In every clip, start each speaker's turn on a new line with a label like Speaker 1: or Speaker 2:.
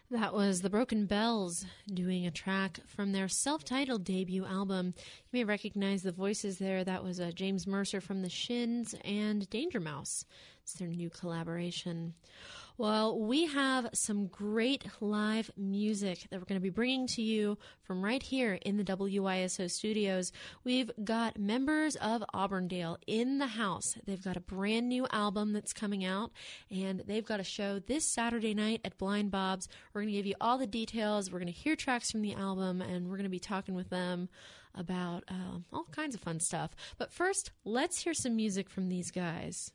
Speaker 1: That was the Broken Bells doing a track from their self-titled debut album. You may recognize the voices there. That was James Mercer from the Shins and Danger Mouse. It's their new collaboration. Well, we have some great live music that we're going to be bringing to you from right here in the WYSO studios. We've got members of Auburndale in the house. They've got a brand new album that's coming out, and they've got a show this Saturday night at Blind Bob's. We're going to give you all the details. We're going to hear tracks from the album, and we're going to be talking with them about all kinds of fun stuff. But first, let's hear some music from these guys.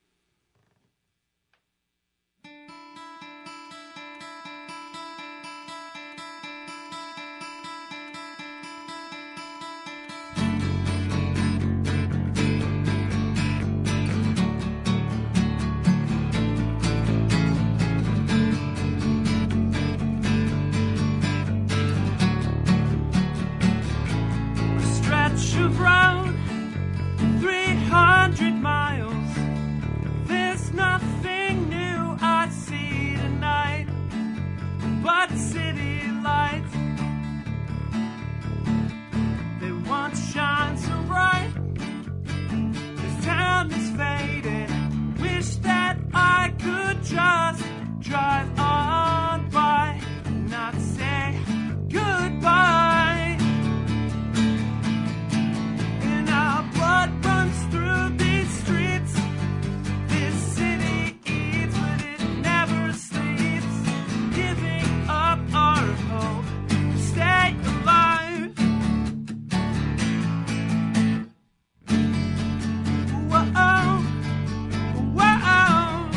Speaker 2: Of road 300 miles, there's nothing new I see tonight but city lights. They once shine so bright, this town is faded. Wish that I could just drive on by and not say goodbye. Blood runs through these streets. This city eats, but it never sleeps. Giving up our hope to stay alive. Whoa, whoa,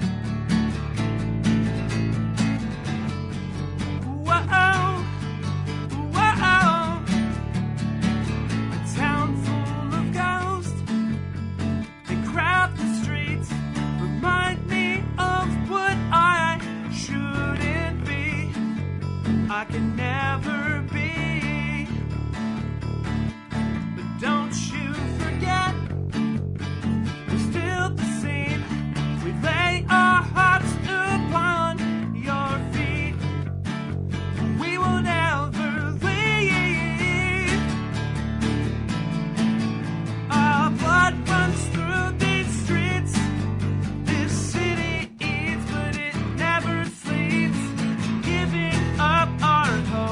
Speaker 2: whoa, whoa. A town full of ghosts, they crowd the streets, remind me of what I shouldn't be, I can never be. But don't you forget, we're still the same. We lay our hearts upon your feet, we will never leave. Our blood runs through these streets. This city eats, but it never sleeps. Giving up our hope.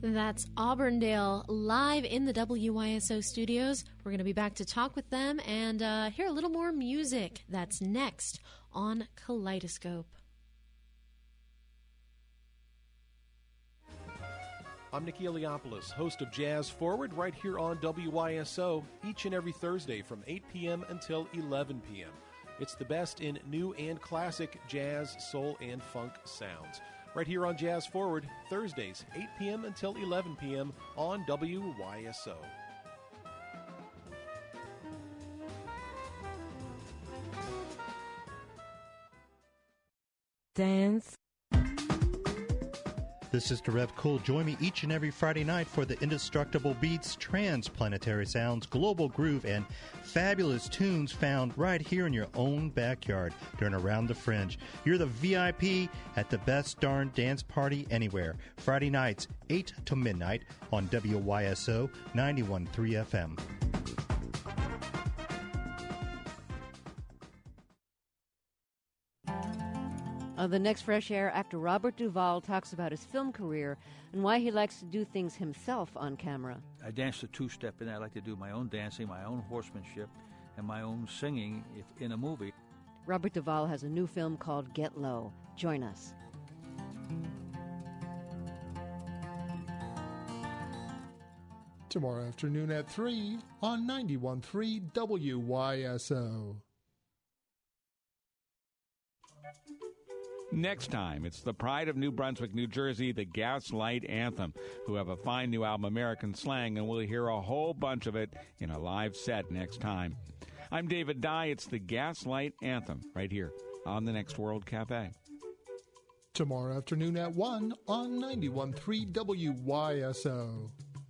Speaker 1: That's Auburndale live in the WYSO studios. We're going to be back to talk with them and hear a little more music. That's next on Kaleidoscope.
Speaker 3: I'm Nicky Eliopoulos, host of Jazz Forward, right here on WYSO, each and every Thursday from 8 p.m. until 11 p.m. It's the best in new and classic jazz, soul, and funk sounds. Right here on Jazz Forward, Thursdays, 8 p.m. until 11 p.m. on WYSO.
Speaker 4: Dance.
Speaker 5: This is Rev Cool. Join me each and every Friday night for the indestructible beats, transplanetary sounds, global groove, and fabulous tunes found right here in your own backyard during Around the Fringe. You're the VIP at the best darn dance party anywhere. Friday nights, 8 to midnight on WYSO 91.3 FM.
Speaker 4: The next Fresh Air, actor Robert Duvall talks about his film career and why he likes to do things himself on camera.
Speaker 6: I dance the two-step, and I like to do my own dancing, my own horsemanship, and my own singing in a movie.
Speaker 4: Robert Duvall has a new film called Get Low. Join us.
Speaker 7: Tomorrow afternoon at 3 on 91.3 WYSO.
Speaker 8: Next time, it's the pride of New Brunswick, New Jersey, the Gaslight Anthem, who have a fine new album, American Slang, and we'll hear a whole bunch of it in a live set next time. I'm David Dye. It's the Gaslight Anthem right here on the Next World Cafe.
Speaker 7: Tomorrow afternoon at 1 on 91.3 WYSO.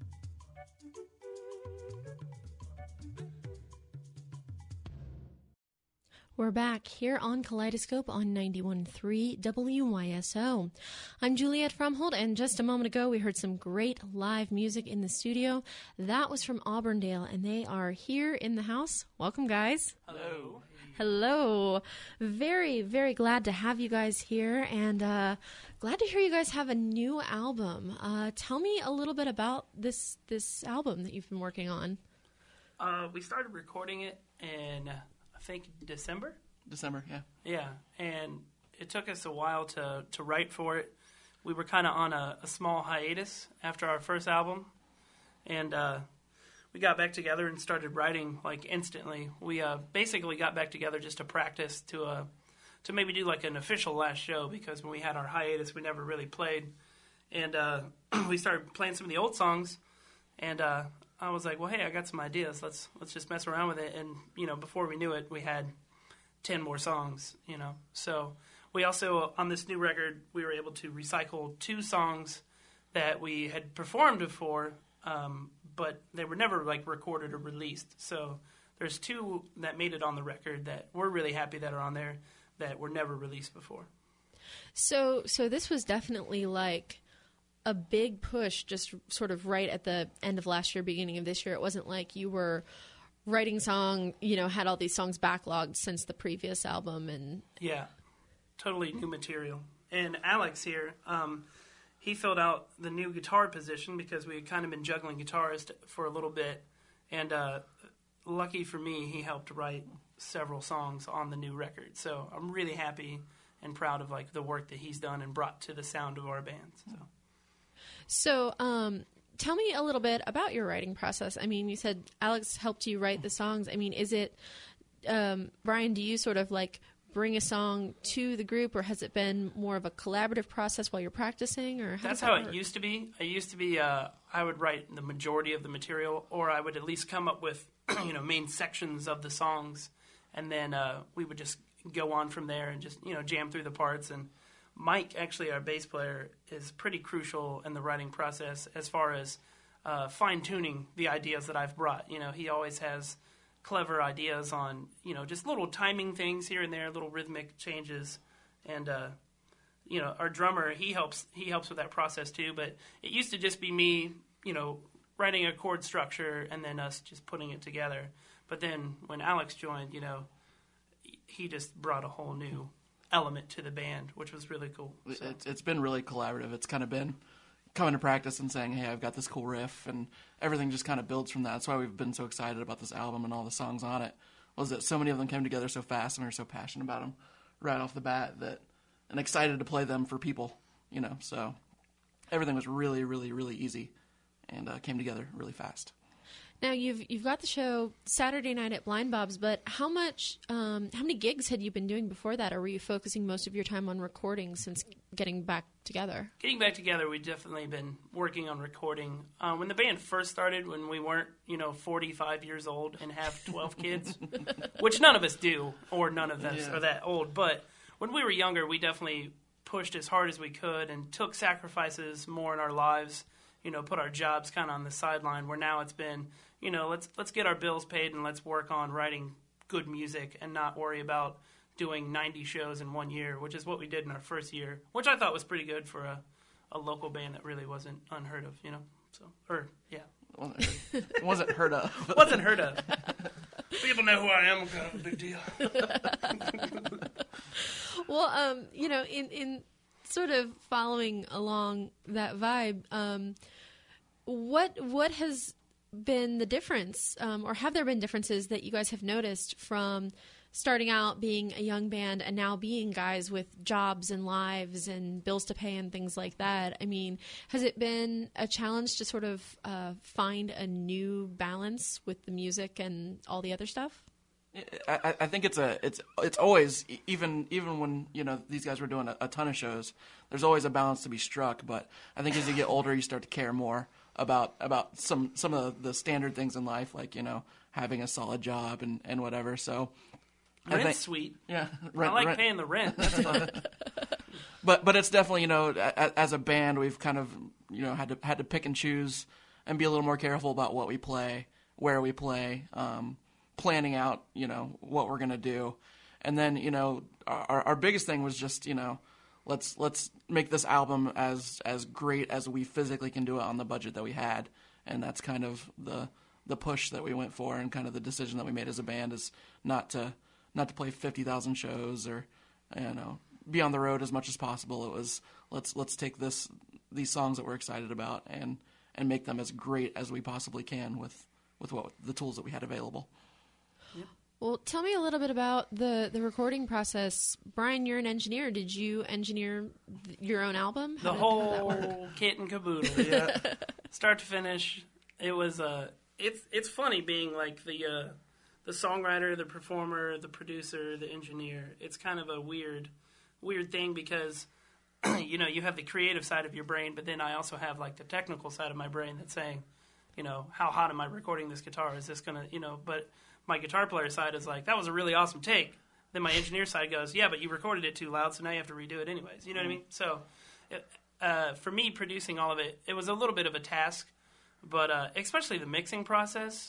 Speaker 1: We're back here on Kaleidoscope on 91.3 WYSO. I'm Juliette Fromhold, and just a moment ago we heard some great live music in the studio. That was from Auburndale, and they are here in the house. Welcome, guys.
Speaker 2: Hello.
Speaker 1: Hello. Very, very glad to have you guys here, and glad to hear you guys have a new album. Tell me a little bit about this album that you've been working on.
Speaker 2: We started recording it in, I think, December, yeah. Yeah, and it took us a while to write for it. We were kind of on a small hiatus after our first album, and we got back together and started writing, like, instantly. We basically got back together just to practice, to maybe do, like, an official last show, because when we had our hiatus, we never really played. And we started playing some of the old songs, and I was like, well, hey, I got some ideas. Let's just mess around with it. And, before we knew it, we had 10 more songs, So we also, on this new record, we were able to recycle 2 songs that we had performed before, but they were never, like, recorded or released. So there's 2 that made it on the record that we're really happy that are on there that were never released before.
Speaker 1: So this was definitely, like, a big push just sort of right at the end of last year, beginning of this year. It wasn't like you were writing had all these songs backlogged since the previous album. And
Speaker 2: yeah, totally new material. And Alex here, he filled out the new guitar position because we had kind of been juggling guitarists for a little bit. And lucky for me, he helped write several songs on the new record. So I'm really happy and proud of, like, the work that he's done and brought to the sound of our band.
Speaker 1: So, tell me a little bit about your writing process. I mean, you said Alex helped you write the songs. I mean, is it, Brian, do you sort of, like, bring a song to the group, or has it been more of a collaborative process while you're practicing? Or
Speaker 2: That's how it used to be. It used to be I would write the majority of the material, or I would at least come up with, main sections of the songs, and then we would just go on from there and just, jam through the parts. And Mike, actually, our bass player, is pretty crucial in the writing process as far as fine-tuning the ideas that I've brought. He always has clever ideas on, just little timing things here and there, little rhythmic changes. And, our drummer, he helps with that process too. But it used to just be me, writing a chord structure and then us just putting it together. But then when Alex joined, he just brought a whole new element to the band, which was really cool.
Speaker 9: So. It's been really collaborative. It's kind of been coming to practice and saying, hey, I've got this cool riff, and everything just kind of builds from that. That's why we've been so excited about this album and all the songs on it, was that so many of them came together so fast, and we were so passionate about them right off the bat, and excited to play them for people, so everything was really, really, really easy and came together really fast.
Speaker 1: Now you've got the show Saturday night at Blind Bob's, but how many gigs had you been doing before that, or were you focusing most of your time on recording since getting back together?
Speaker 10: Getting back together, we've definitely been working on recording. When the band first started, when we weren't 45 years old and have 12 kids, which none of us do, or none of us are that old, but when we were younger, we definitely pushed as hard as we could and took sacrifices more in our lives. Put our jobs kind of on the sideline, where now it's been, let's get our bills paid and let's work on writing good music and not worry about doing 90 shows in 1 year, which is what we did in our first year, which I thought was pretty good for a local band that really wasn't unheard of,
Speaker 9: Wasn't heard of.
Speaker 10: Wasn't heard of. People know who I am, kind of a big deal.
Speaker 1: Well, in sort of following along that vibe, what has been the difference, or have there been differences that you guys have noticed from starting out being a young band and now being guys with jobs and lives and bills to pay and things like that? I mean, has it been a challenge to sort of find a new balance with the music and all the other stuff?
Speaker 9: I think it's always, even when these guys were doing a ton of shows, there's always a balance to be struck. But I think as you get older, you start to care more about some of the standard things in life, like having a solid job and whatever. So
Speaker 10: rent's sweet.
Speaker 9: Yeah,
Speaker 10: I like paying the rent. That's fun.
Speaker 9: But it's definitely as a band, we've kind of had to pick and choose and be a little more careful about what we play, where we play. Planning out, what we're gonna do, and then our biggest thing was just let's make this album as great as we physically can do it on the budget that we had, and that's kind of the push that we went for, and kind of the decision that we made as a band is not to play 50,000 shows or be on the road as much as possible. It was let's take these songs that we're excited about and make them as great as we possibly can with what the tools that we had available.
Speaker 1: Well, tell me a little bit about the recording process. Brian, you're an engineer. Did you engineer your own album?
Speaker 10: The whole kit and caboodle, yeah. Start to finish. It was it's funny being like the songwriter, the performer, the producer, the engineer. It's kind of a weird thing because you have the creative side of your brain, but then I also have like the technical side of my brain that's saying, how hot am I recording this guitar? Is this gonna, but my guitar player side is like, that was a really awesome take. Then my engineer side goes, yeah, but you recorded it too loud, so now you have to redo it anyways. You know what I mean? So for me, producing all of it, it was a little bit of a task, but especially the mixing process.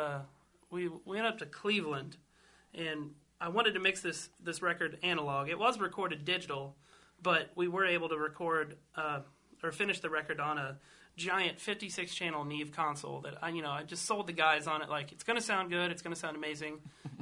Speaker 10: We went up to Cleveland, and I wanted to mix this record analog. It was recorded digital, but we were able to record or finish the record on a giant 56-channel Neve console that I just sold the guys on it like, it's going to sound good, it's going to sound amazing,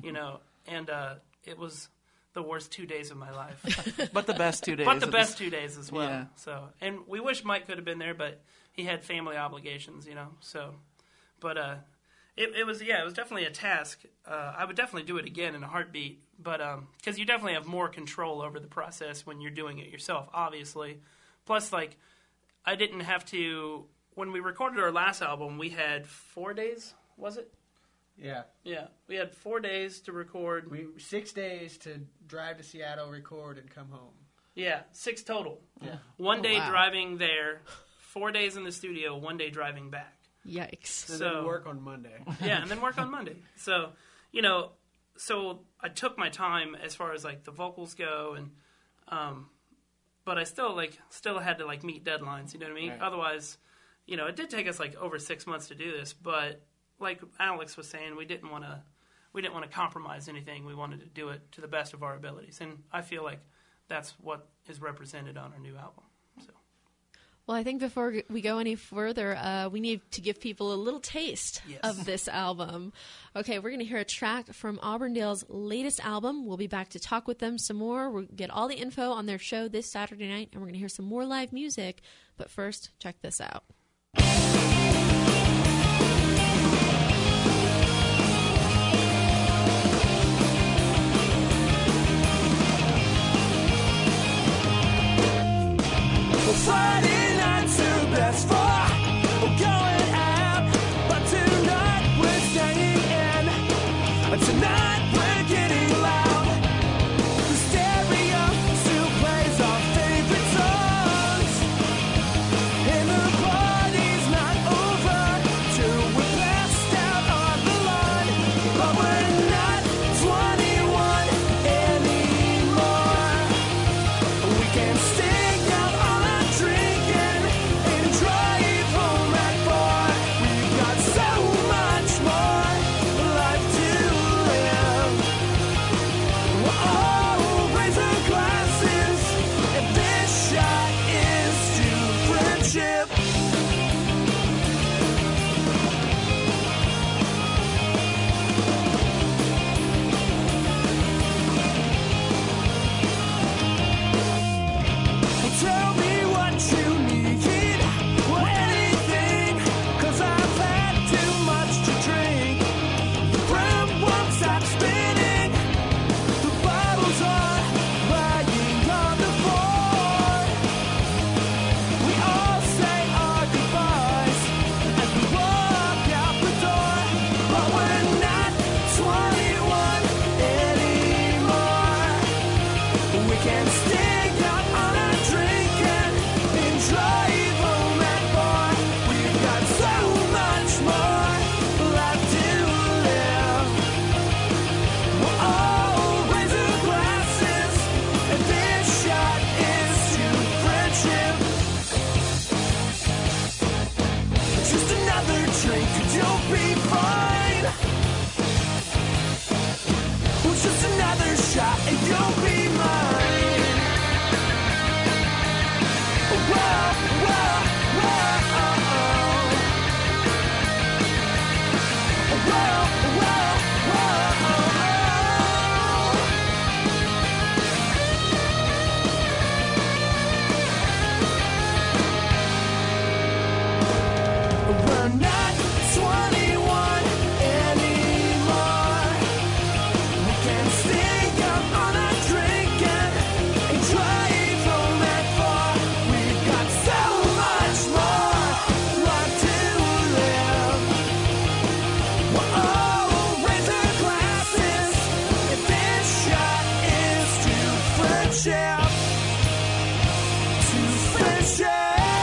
Speaker 10: and it was the worst 2 days of my life.
Speaker 9: But the best 2 days.
Speaker 10: But the best 2 days as well.
Speaker 9: Yeah.
Speaker 10: So, and we wish Mike could have been there, but he had family obligations, so, but it was definitely a task. I would definitely do it again in a heartbeat, but because you definitely have more control over the process when you're doing it yourself, obviously. Plus, like, I didn't have to, when we recorded our last album, we had 4 days, was it?
Speaker 11: Yeah.
Speaker 10: Yeah. We had 4 days to record.
Speaker 11: 6 days to drive to Seattle, record, and come home.
Speaker 10: Yeah, 6 total.
Speaker 11: Yeah.
Speaker 10: 1 day driving there, 4 days in the studio, 1 day driving back.
Speaker 1: Yikes.
Speaker 11: And then work on Monday.
Speaker 10: Yeah, and then work on Monday. So, so I took my time as far as, like, the vocals go, and but I still had to like meet deadlines, you know what I mean?
Speaker 9: Right.
Speaker 10: Otherwise, it did take us like over 6 months to do this, but like Alex was saying, we didn't want to compromise anything. We wanted to do it to the best of our abilities, and I feel like that's what is represented on our new album. So,
Speaker 1: Well, I think before we go any further, we need to give people a little taste of this album. Okay, we're going to hear a track from Auburndale's latest album. We'll be back to talk with them some more. We'll get all the info on their show this Saturday night, and we're going to hear some more live music. But first, check this out.
Speaker 2: Friday nights are best for going out, but tonight we're staying in. Tonight we're getting loud. The stereo still plays our favorite songs, and the party's not over till we're passed out on the lawn. But we're not 21 anymore. We can stay out on our drinking and drive home at 4. We've got so much more life to live. We'll all raise our glasses, and this shot is to friendship. Tell me what you need, or anything, 'cause I've had too much to drink. The broom won't stop spinning, the bottles are lying on the floor. We all say our goodbyes as we walk out the door, but we're not 21 anymore. We can stay out on our drinking and drive home at 4. We've got so much more life to live. We'll all raise our glasses, and this shot is to friendship. Just another drink, you'll be fine. Well, just another shot, and you'll be mine. Whoa, whoa, whoa, whoa, we're not 21 anymore. We can stay up on our drinking and drive home at 4. We've got so much more life to live. We'll all raise our glasses, and this shot is to friendship. To friendship.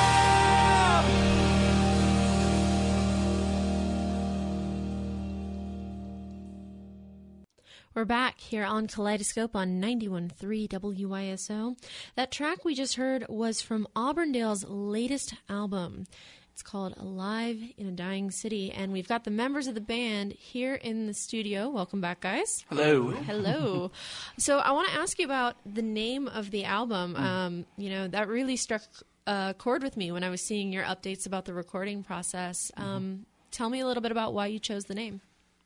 Speaker 1: We're back here on Kaleidoscope on 91.3 WYSO. That track we just heard was from Auburndale's latest album. It's called Alive in a Dying City, and we've got the members of the band here in the studio. Welcome back, guys.
Speaker 9: Hello.
Speaker 1: Hello. So I want to ask you about the name of the album. That really struck a chord with me when I was seeing your updates about the recording process. Tell me a little bit about why you chose the name.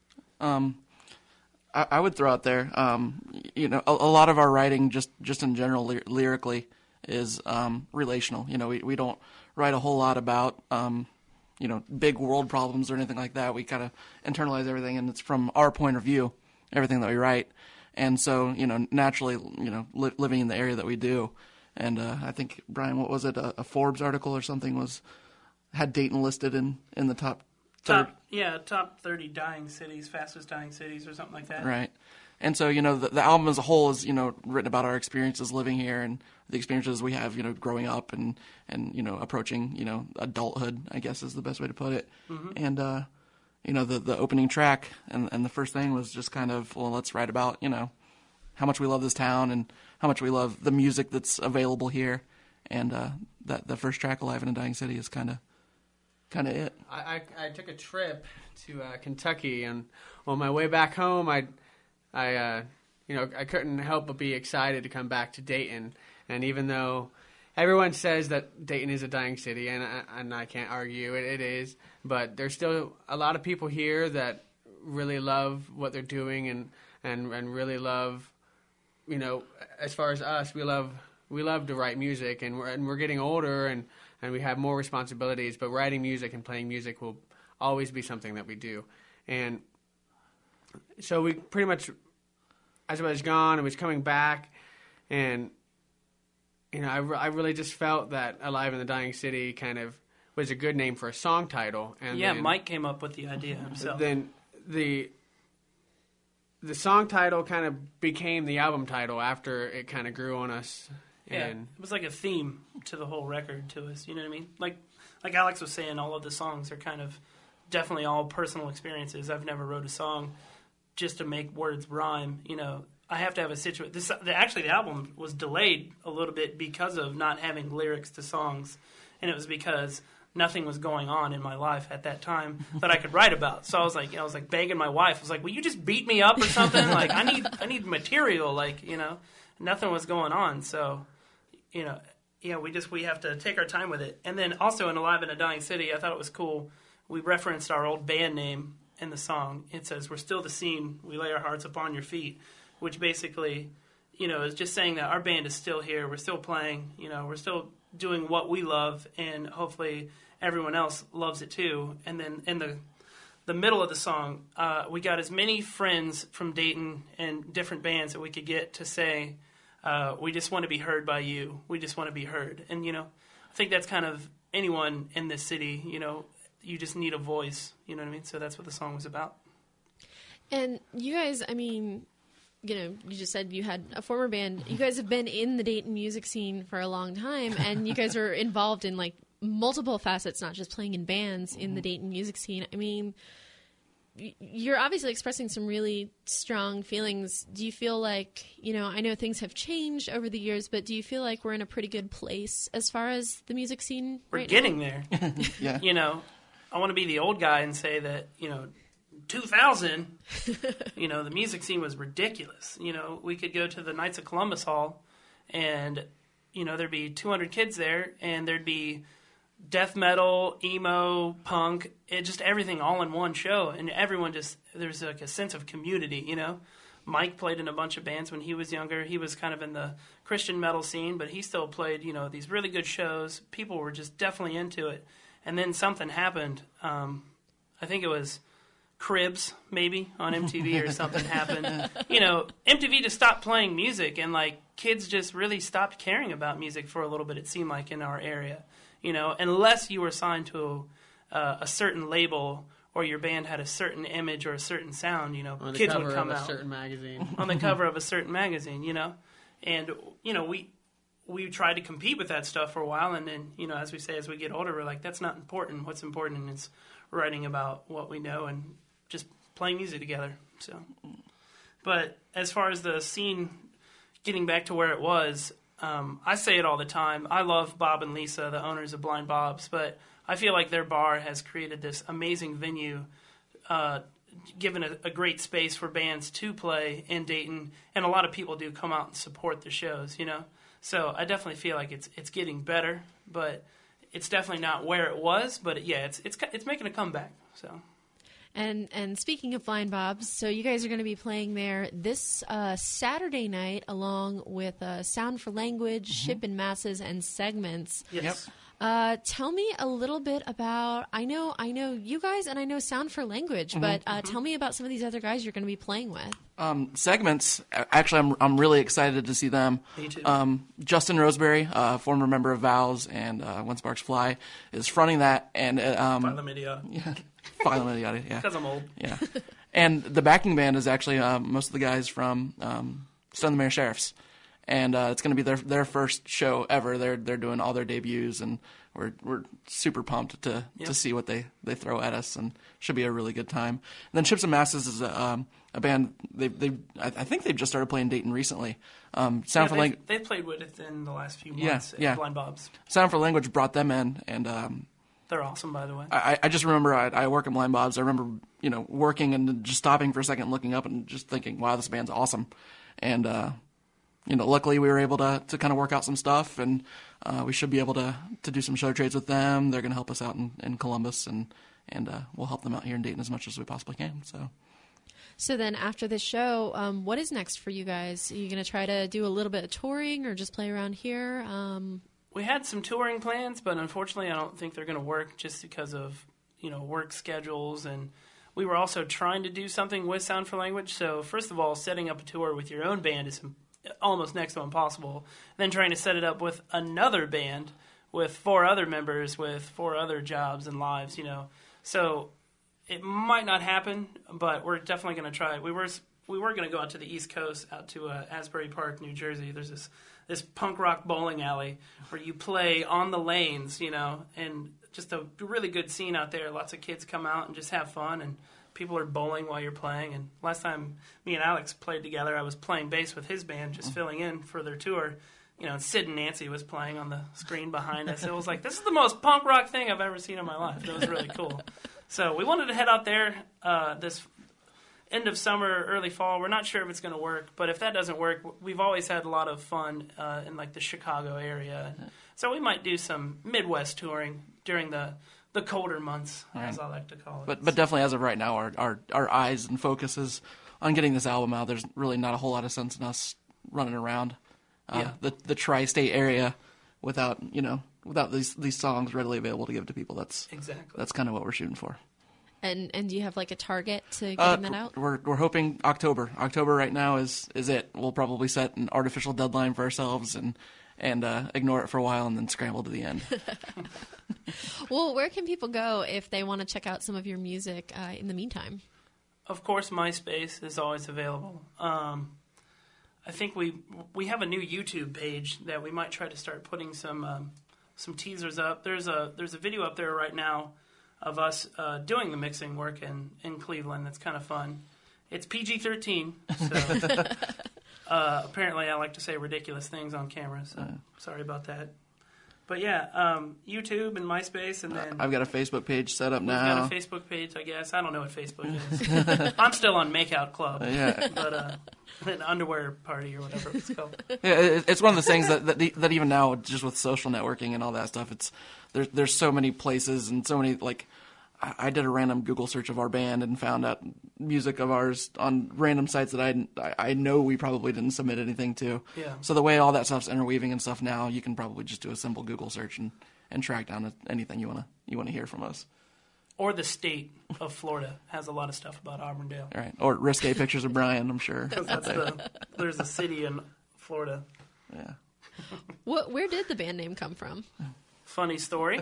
Speaker 9: I would throw out there, a lot of our writing, just in general, lyrically, is relational. We don't write a whole lot about, big world problems or anything like that. We kind of internalize everything, and it's from our point of view, everything that we write. And so, naturally, living in the area that we do. And I think, Brian, what was it? A Forbes article or something had Dayton listed in the top 30.
Speaker 10: Top 30 dying cities, fastest dying cities, or something like that.
Speaker 9: Right. And so, the album as a whole is, written about our experiences living here and the experiences we have, growing up and approaching, adulthood, I guess is the best way to put it. Mm-hmm. And, the opening track and the first thing was just kind of, well, let's write about, how much we love this town and how much we love the music that's available here. And that the first track, Alive in a Dying City, is kind of it.
Speaker 11: I took a trip to Kentucky, and on my way back home, I couldn't help but be excited to come back to Dayton. And even though, everyone says that Dayton is a dying city, and I can't argue it is. But there's still a lot of people here that really love what they're doing and really love, as far as us, we love to write music, and we're getting older and we have more responsibilities. But writing music and playing music will always be something that we do. And so we pretty much, as I was gone, I was coming back, and I really just felt that Alive in the Dying City kind of was a good name for a song title. And
Speaker 10: yeah, Mike came up with the idea himself.
Speaker 11: Then the song title kind of became the album title after it kind of grew on us.
Speaker 10: Yeah,
Speaker 11: and
Speaker 10: it was like a theme to the whole record to us. You know what I mean? Like Alex was saying, all of the songs are kind of definitely all personal experiences. I've never wrote a song just to make words rhyme. I have to have a situation. Actually, the album was delayed a little bit because of not having lyrics to songs, and it was because nothing was going on in my life at that time that I could write about. So I was like begging my wife. I was like, "Will you just beat me up or something? Like I need material. Nothing was going on. So, we have to take our time with it. And then also in Alive in a Dying City, I thought it was cool. We referenced our old band name in the song. It says, "We're still the scene. We lay our hearts upon your feet," which basically, is just saying that our band is still here. We're still playing. We're still doing what we love, and hopefully everyone else loves it too. And then in the middle of the song, we got as many friends from Dayton and different bands that we could get to say, we just want to be heard by you. We just want to be heard. And, I think that's kind of anyone in this city, you just need a voice. You know what I mean? So that's what the song was about.
Speaker 1: And you guys, you just said you had a former band. You guys have been in the Dayton music scene for a long time, and you guys are involved in multiple facets, not just playing in bands in the Dayton music scene. You're obviously expressing some really strong feelings. Do you feel like, I know things have changed over the years, but do you feel like we're in a pretty good place as far as the music scene
Speaker 10: We're getting there. Yeah. I want to be the old guy and say that, 2000, the music scene was ridiculous. We could go to the Knights of Columbus Hall and, there'd be 200 kids there, and there'd be death metal, emo, punk, just everything all in one show. And everyone there's like a sense of community, Mike played in a bunch of bands when he was younger. He was kind of in the Christian metal scene, but he still played, these really good shows. People were just definitely into it. And then something happened. I think it was Cribs, maybe, on MTV or something happened. MTV just stopped playing music, and, kids just really stopped caring about music for a little bit, it seemed like, in our area. Unless you were signed to a certain label or your band had a certain image or a certain sound, kids would come out. On the cover of a certain magazine. On the cover of a certain magazine, And, we tried to compete with that stuff for a while, and then, as we say, as we get older, we're like, that's not important. What's important is writing about what we know and just playing music together. So, but as far as the scene getting back to where it was, I say it all the time. I love Bob and Lisa, the owners of Blind Bob's, but I feel like their bar has created this amazing venue, given a great space for bands to play in Dayton, and a lot of people do come out and support the shows, So I definitely feel like it's getting better, but it's definitely not where it was. But it's making a comeback. So.
Speaker 1: And speaking of Blind Bob's, so you guys are going to be playing there this Saturday night, along with Sound for Language, Ship in Masses, and Segments.
Speaker 10: Yes.
Speaker 1: Tell me a little bit about. I know you guys, and I know Sound for Language, but tell me about some of these other guys you're going to be playing with.
Speaker 9: Segments. Actually, I'm really excited to see them.
Speaker 10: Me too.
Speaker 9: Justin Roseberry, former member of Vows and When Sparks Fly, is fronting that, and
Speaker 10: Phylum Idiota.
Speaker 9: Yeah, Phylum Idiota. Yeah,
Speaker 10: because I'm old.
Speaker 9: Yeah, and the backing band is actually most of the guys from Stone the Mayor Sheriffs, and it's going to be their first show ever. They're doing all their debuts, and we're super pumped to see what they throw at us, and should be a really good time. And then Ships and Masses is a band. I think they've just started playing Dayton recently. Sound for Language.
Speaker 10: They've played with it in the last few months.
Speaker 9: Yeah.
Speaker 10: At Blind Bob's.
Speaker 9: Sound for Language brought them in, and
Speaker 10: they're awesome, by the way.
Speaker 9: I just remember I work at Blind Bob's. I remember working and just stopping for a second, looking up, and just thinking, "Wow, this band's awesome." And luckily we were able to kind of work out some stuff, and we should be able to do some show trades with them. They're going to help us out in Columbus, and we'll help them out here in Dayton as much as we possibly can.
Speaker 1: So then after this show, what is next for you guys? Are you going to try to do a little bit of touring or just play around here?
Speaker 10: We had some touring plans, but unfortunately I don't think they're going to work just because of, work schedules. And we were also trying to do something with Sound for Language. So first of all, setting up a tour with your own band is almost next to impossible. Then trying to set it up with another band with 4 other members with 4 other jobs and lives, So it might not happen, but we're definitely going to try it. We were going to go out to the East Coast, out to Asbury Park, New Jersey. There's this punk rock bowling alley where you play on the lanes, and just a really good scene out there. Lots of kids come out and just have fun, and people are bowling while you're playing. And last time me and Alex played together, I was playing bass with his band, just filling in for their tour. And Sid and Nancy was playing on the screen behind us. It was like, this is the most punk rock thing I've ever seen in my life. It was really cool. So we wanted to head out there this end of summer, early fall. We're not sure if it's going to work, but if that doesn't work, we've always had a lot of fun in like the Chicago area. So we might do some Midwest touring during the colder months, as I like to call it.
Speaker 9: But definitely as of right now, our eyes and focus is on getting this album out. There's really not a whole lot of sense in us running around the tri-state area without these songs readily available to give to people. That's kind of what we're shooting for.
Speaker 1: And do you have like a target to get that out?
Speaker 9: We're hoping October. October right now is it. We'll probably set an artificial deadline for ourselves and ignore it for a while and then scramble to the end.
Speaker 1: Well, where can people go if they want to check out some of your music in the meantime?
Speaker 10: Of course, MySpace is always available. I think we have a new YouTube page that we might try to start putting some teasers up. There's a video up there right now of us doing the mixing work in Cleveland. That's kind of fun. It's PG-13, so apparently I like to say ridiculous things on camera, so sorry about that. But yeah, YouTube and MySpace, and then
Speaker 9: I've got a Facebook page set up now.
Speaker 10: We've got a Facebook page, I guess. I don't know what Facebook is. I'm still on Makeout Club, but an underwear party or whatever it's called.
Speaker 9: Yeah, it's one of those things that even now, just with social networking and all that stuff, there's so many places and so many, like, I did a random Google search of our band and found out music of ours on random sites that I know we probably didn't submit anything to.
Speaker 10: Yeah.
Speaker 9: So the way all that stuff's interweaving and stuff now, you can probably just do a simple Google search and track down anything you want to hear from us.
Speaker 10: Or the state of Florida has a lot of stuff about Auburndale.
Speaker 9: All right. Or risque pictures of Brian, I'm sure.
Speaker 10: There's a city in Florida.
Speaker 9: Yeah.
Speaker 1: Where did the band name come from?
Speaker 10: Funny story.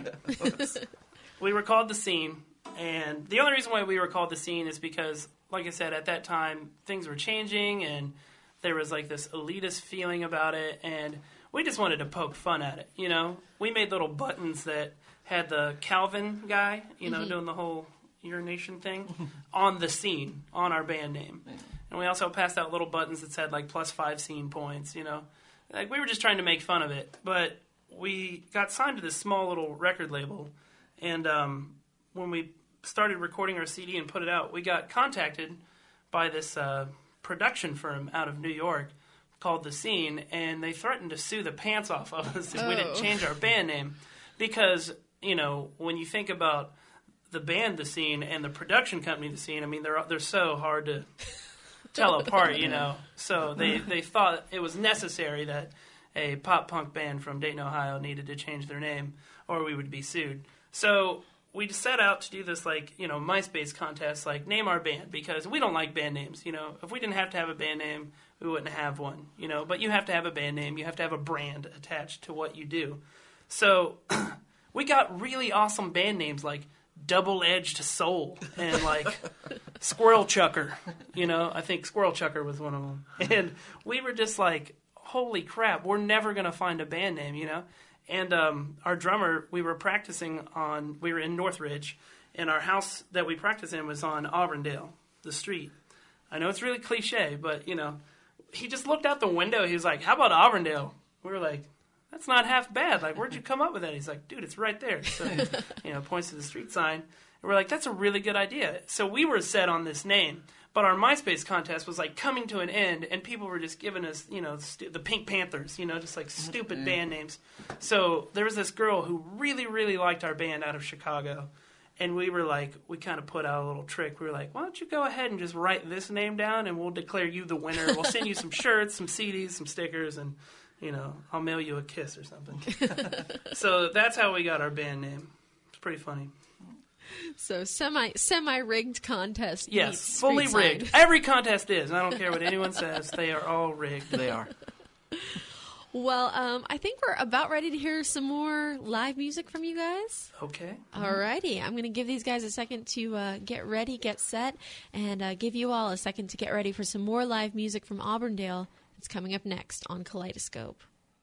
Speaker 10: We were called The Scene, and the only reason why we were called The Scene is because, like I said, at that time, things were changing, and there was like this elitist feeling about it, and we just wanted to poke fun at it, We made little buttons that had the Calvin guy, doing the whole urination thing, on The Scene, on our band name. And we also passed out little buttons that said, like, +5 scene points, Like, we were just trying to make fun of it, but we got signed to this small little record label. And when we started recording our CD and put it out, we got contacted by this production firm out of New York called The Scene, and they threatened to sue the pants off of us if we didn't change our band name. Because, when you think about the band The Scene and the production company The Scene, I mean, they're so hard to tell apart, So they thought it was necessary that a pop-punk band from Dayton, Ohio needed to change their name or we would be sued. So we set out to do this, MySpace contest, name our band, because we don't like band names, If we didn't have to have a band name, we wouldn't have one, But you have to have a band name. You have to have a brand attached to what you do. So we got really awesome band names like Double-Edged Soul and, Squirrel Chucker. I think Squirrel Chucker was one of them. And we were just like, holy crap, we're never going to find a band name, And our drummer, we were in Northridge, and our house that we practiced in was on Auburndale, the street. I know it's really cliche, but, he just looked out the window. He was like, how about Auburndale? We were like, that's not half bad. Like, where'd you come up with that? He's like, dude, it's right there. So, points to the street sign. And we're like, that's a really good idea. So we were set on this name. But our MySpace contest was like coming to an end, and people were just giving us, the Pink Panthers, just like stupid band names. So there was this girl who really, really liked our band out of Chicago, and we were like, we kind of put out a little trick. We were like, why don't you go ahead and just write this name down, and we'll declare you the winner. We'll send you some shirts, some CDs, some stickers, and I'll mail you a kiss or something. So that's how we got our band name. It's pretty funny.
Speaker 1: So semi-rigged contest.
Speaker 10: Yes, fully rigged. Every contest is. I don't care what anyone says. They are all rigged. They are.
Speaker 1: Well, I think we're about ready to hear some more live music from you guys.
Speaker 10: Okay.
Speaker 1: Alrighty. I'm going to give these guys a second to get ready, get set, and give you all a second to get ready for some more live music from Auburndale. It's coming up next on Kaleidoscope.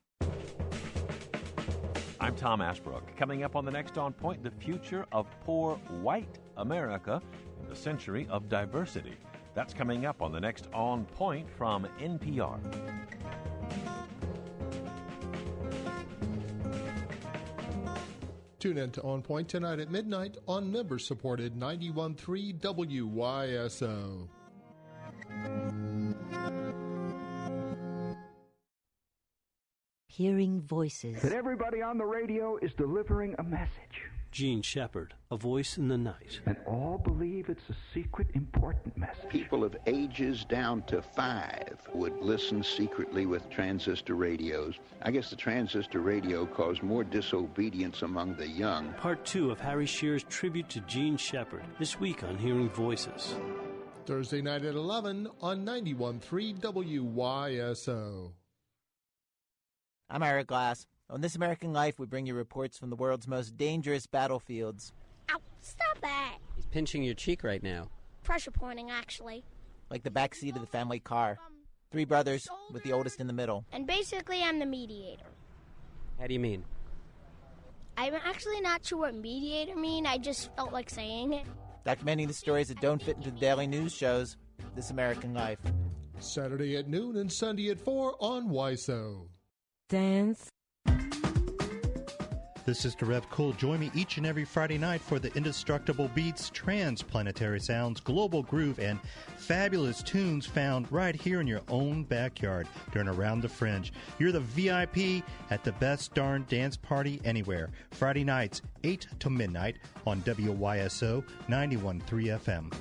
Speaker 12: I'm Tom Ashbrook. Coming up on the next On Point, the future of poor white America in the century of diversity. That's coming up on the next On Point from NPR.
Speaker 7: Tune in to On Point tonight at midnight on member-supported 91.3 WYSO.
Speaker 13: Hearing voices.
Speaker 14: That everybody on the radio is delivering a message.
Speaker 15: Gene Shepard, a voice in the night.
Speaker 14: And all believe it's a secret, important message.
Speaker 16: People of ages down to 5 would listen secretly with transistor radios. I guess the transistor radio caused more disobedience among the young.
Speaker 15: Part 2 of Harry Shearer's tribute to Gene Shepard, this week on Hearing Voices.
Speaker 7: Thursday night at 11 on 91.3 WYSO.
Speaker 17: I'm Eric Glass. On This American Life, we bring you reports from the world's most dangerous battlefields.
Speaker 18: Ow, stop that.
Speaker 19: He's pinching your cheek right now.
Speaker 18: Pressure pointing, actually.
Speaker 17: Like the back seat of the family car. 3 brothers, with the oldest in the middle.
Speaker 18: And basically, I'm the mediator.
Speaker 19: How do you mean?
Speaker 18: I'm actually not sure what mediator mean. I just felt like saying it.
Speaker 17: Documenting the stories that don't fit into the daily news shows. This American Life.
Speaker 7: Saturday at noon and Sunday at 4 on WYSO.
Speaker 13: Dance.
Speaker 5: This is Rev Cool. Join me each and every Friday night for the indestructible beats, transplanetary sounds, global groove, and fabulous tunes found right here in your own backyard during Around the Fringe. You're the VIP at the best darn dance party anywhere. Friday nights, 8 to midnight on WYSO 91.3 FM.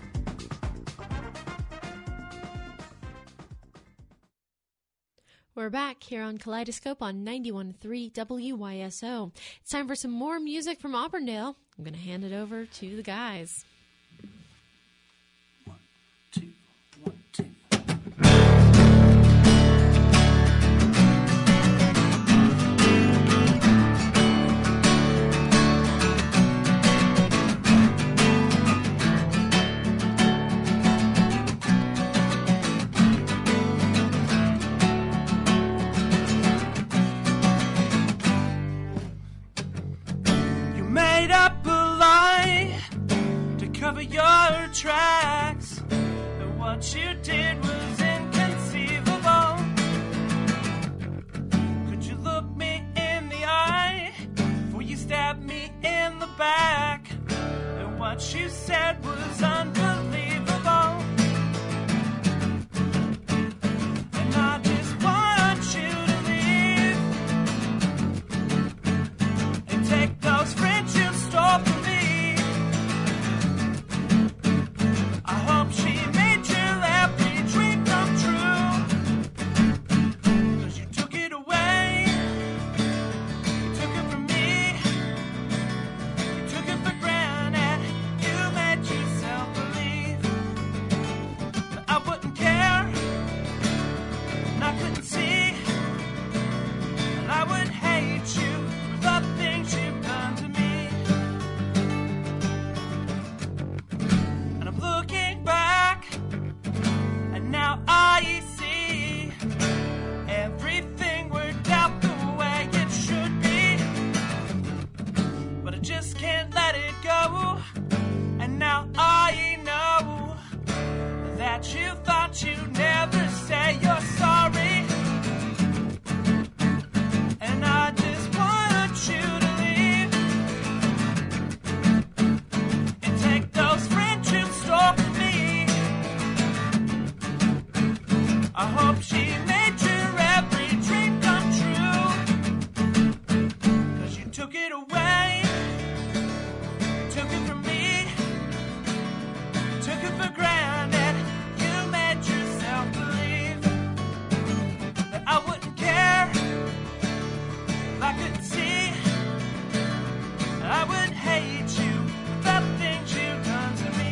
Speaker 1: We're back here on Kaleidoscope on 91.3 WYSO. It's time for some more music from Auburndale. I'm going to hand it over to the guys.
Speaker 10: 1, 2, 1, 2. Cover your tracks, but what you did was inconceivable. Could you look me in the eye before you stabbed me in the back? And what you said was unbelievable. And I just want you to leave and take those friendships stole from me. Believe
Speaker 2: took it away, took it from me, took it for granted. You made yourself believe that I wouldn't care if I couldn't see. I would hate you for the things you've done to me.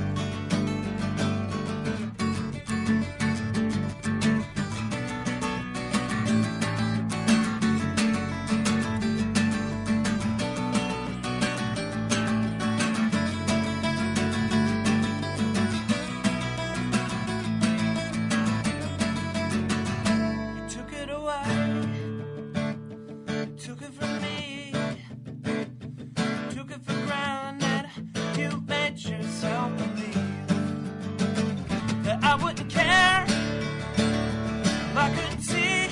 Speaker 2: I wouldn't care if I couldn't see.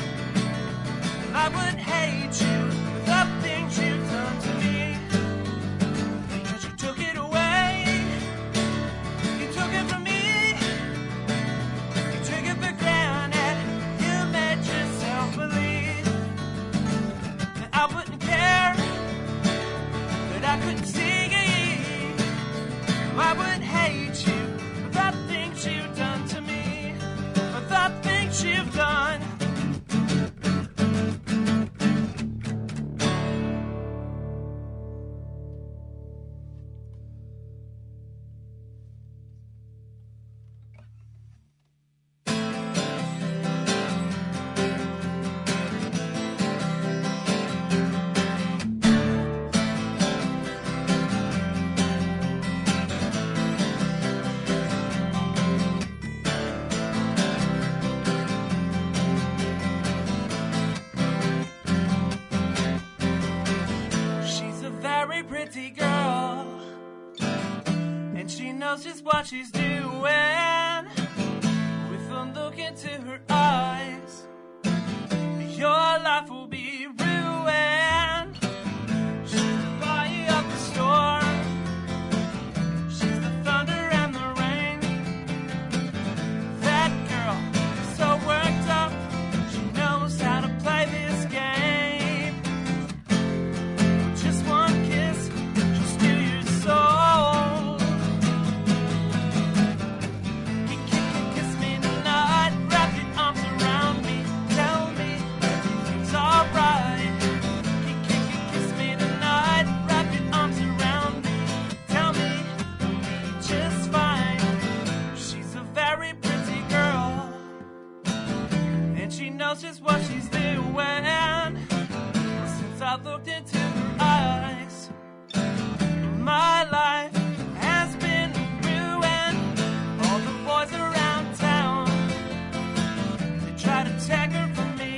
Speaker 2: I would hate you for the things you've done to me. Because you took it away, you took it from me, you took it for granted. You made yourself believe that I wouldn't care, that I couldn't see. I would hate you for the things you've done to me, for the things you've done. Pretty girl, and she knows just what she's doing. With a look into her eyes, your life will be ruined. She's the fire of the storm, she's the thunder and the rain. That girl is so worked up, she knows how to play this game. Just one kiss, she'll steal your soul. Kiss me tonight, wrap your arms around me, tell me everything's alright. Kiss me tonight, wrap your arms around me, tell me we'll be just fine. She's a very pretty girl, and she knows just what she's doing. Since I looked into her eyes, my life has been ruined. All the boys around town, they try to take her from me.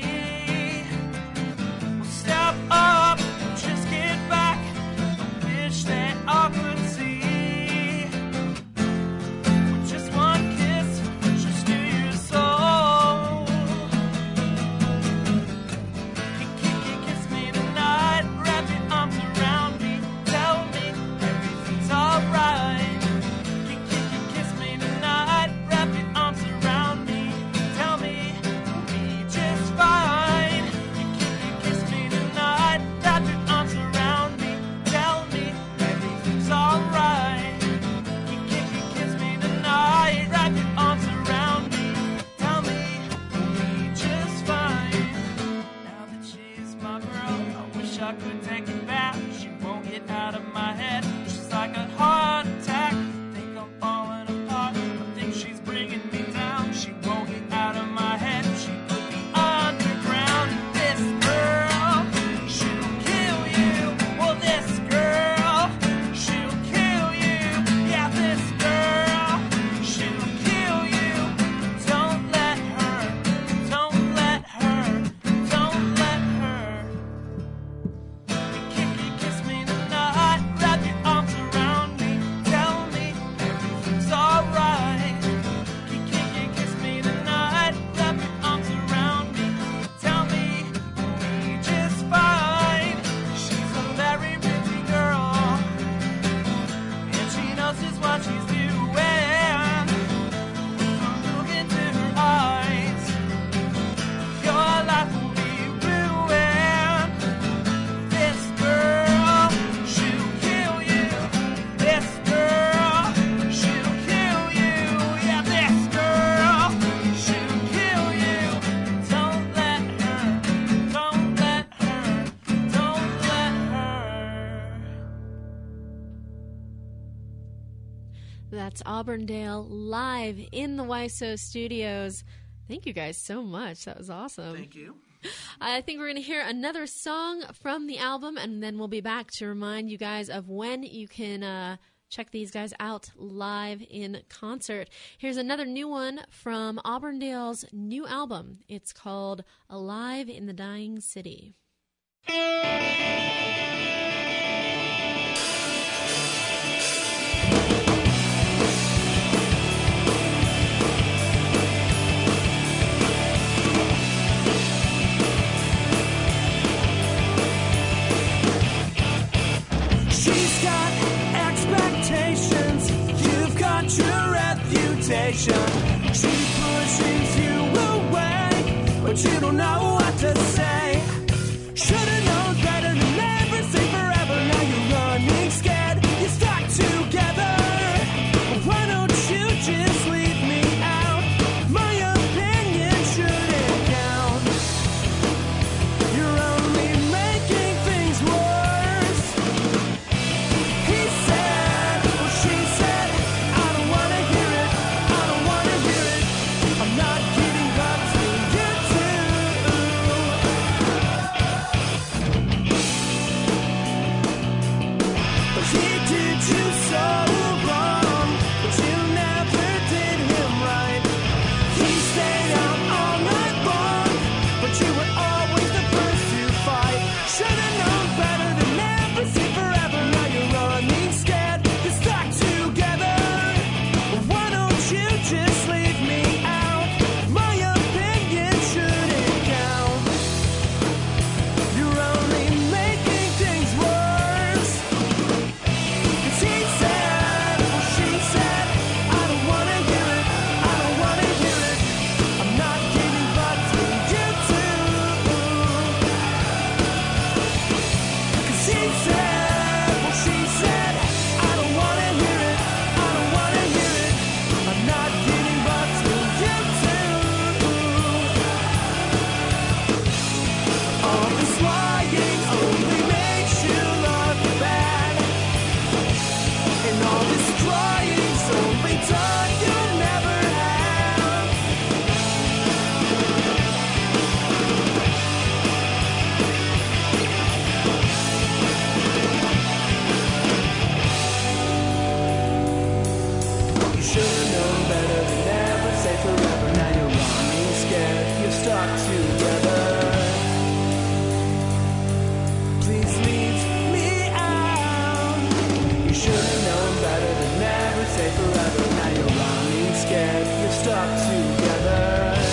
Speaker 2: Well, step up, just get back. I wish they all could see. With just one kiss, she'll steal your soul. Kiss me tonight, wrap your arms around me, tell me everything's alright. Kiss me tonight, wrap your arms around me, tell me we'll be just fine. Kiss me tonight, wrap your arms around me, tell me everything's alright. Kiss me tonight, wrap your arms around me, tell me we'll be just fine. Now that she's my girl, I wish I could take it back. She won't get out of my head. She's like a heart attack. Think I'm falling apart. I think she's bringing me down. She won't get out of my head. She put me underground. This girl, she'll kill you. Well, this girl, she'll kill you. Yeah, this girl, she'll kill you. Don't let her, don't let her, don't let her.
Speaker 1: That's Auburndale live in the YSO studios. Thank you guys so much. That was awesome.
Speaker 9: Thank you.
Speaker 1: I think we're going to hear another song from the album, and then we'll be back to remind you guys of when you can check these guys out live in concert. Here's another new one from Auburndale's new album. It's called Alive in the Dying City.
Speaker 2: She's got expectations, you've got your reputation. She pushes you away, but you don't know what to say. Should've known better to never say forever. Now you're running scared, you're stuck together. Why don't you just leave me out? My opinion shouldn't count. You're only making things worse. He said, well, she said, I don't wanna hear it, I don't wanna hear it. I'm not kidding, but you do. But he did you so wrong, but you never did him right. He stayed out all night long, but you were always the first to fight. Should've known better to never say forever. Now you're running scared, you're stuck together. Why don't you just leave me out? My opinion shouldn't count. You're only making things worse. 'Cause he said, well, she said, I don't wanna hear it, I don't wanna hear it. I'm not kidding, but you do. 'Cause he said, well, she said, I don't wanna hear it, I don't wanna hear it. I'm not kidding, but you do. All this lying only makes you look bad. And all this crying's only done you'll never have. You should've known better to never say forever. Now you're running scared, you're stuck together. Please leave me out. You should've known better to never say forever. Now you're running scared, you're stuck together.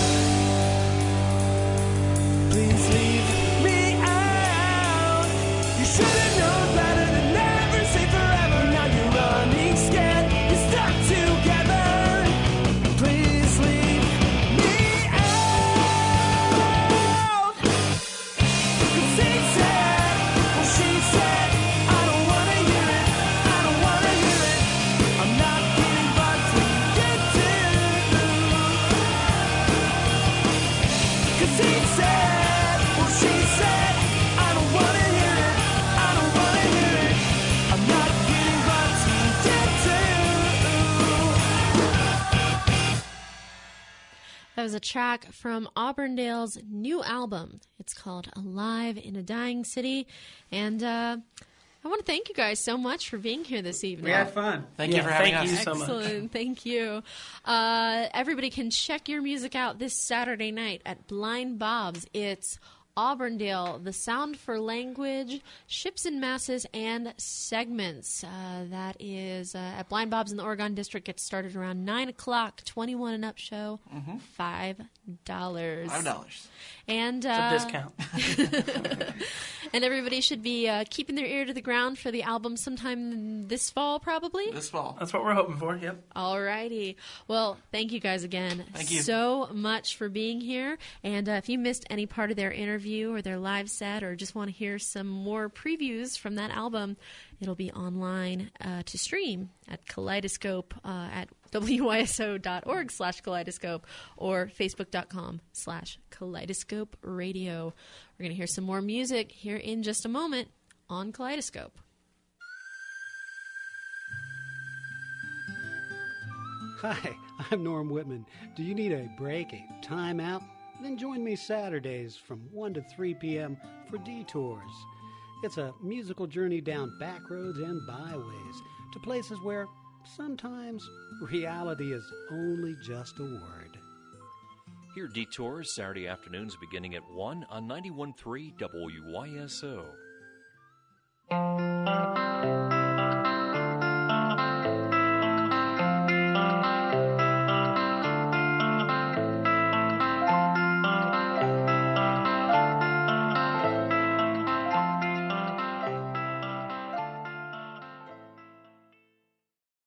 Speaker 2: Please leave me out. You should've known better to never say forever. Now you're running scared, you're stuck together. Please leave me out. 'Cause he said, well, she said, I don't wanna hear it, I don't wanna hear it. I'm not kidding, but you do. 'Cause he said, well, she said, I don't wanna hear it, I don't wanna hear it. I'm not kidding, but you do.
Speaker 1: That was a track from Auburndale's new album. It's called Alive in a Dying City. And I want to thank you guys so much for being here this evening.
Speaker 11: We had fun.
Speaker 9: Thank you for having us.
Speaker 10: Thank you so much.
Speaker 1: Excellent. Thank you. Everybody can check your music out this Saturday night at Blind Bob's. It's Auburndale, The Sound for Language, Ships and Masses, and Segments. That is at Blind Bob's in the Oregon District. Gets started around 9 o'clock. 21 and up show, $5.
Speaker 9: $5.
Speaker 1: And
Speaker 10: It's a discount.
Speaker 1: and everybody should be keeping their ear to the ground for the album sometime this fall, probably.
Speaker 9: This fall.
Speaker 10: That's what we're hoping for, yep.
Speaker 1: Alrighty. Well, thank you guys again
Speaker 9: Thank you.
Speaker 1: so much for being here. And if you missed any part of their interview or their live set or just want to hear some more previews from that album, it'll be online to stream at Kaleidoscope at wyso.org/Kaleidoscope or facebook.com/Kaleidoscope Radio. We're going to hear some more music here in just a moment on Kaleidoscope.
Speaker 20: Hi, I'm Norm Whitman. Do you need a break, a time out? Then join me Saturdays from 1 to 3 p.m. for Detours. It's a musical journey down back roads and byways to places where sometimes reality is only just a word.
Speaker 21: Hear Detours Saturday afternoons beginning at 1 on 91.3 WYSO.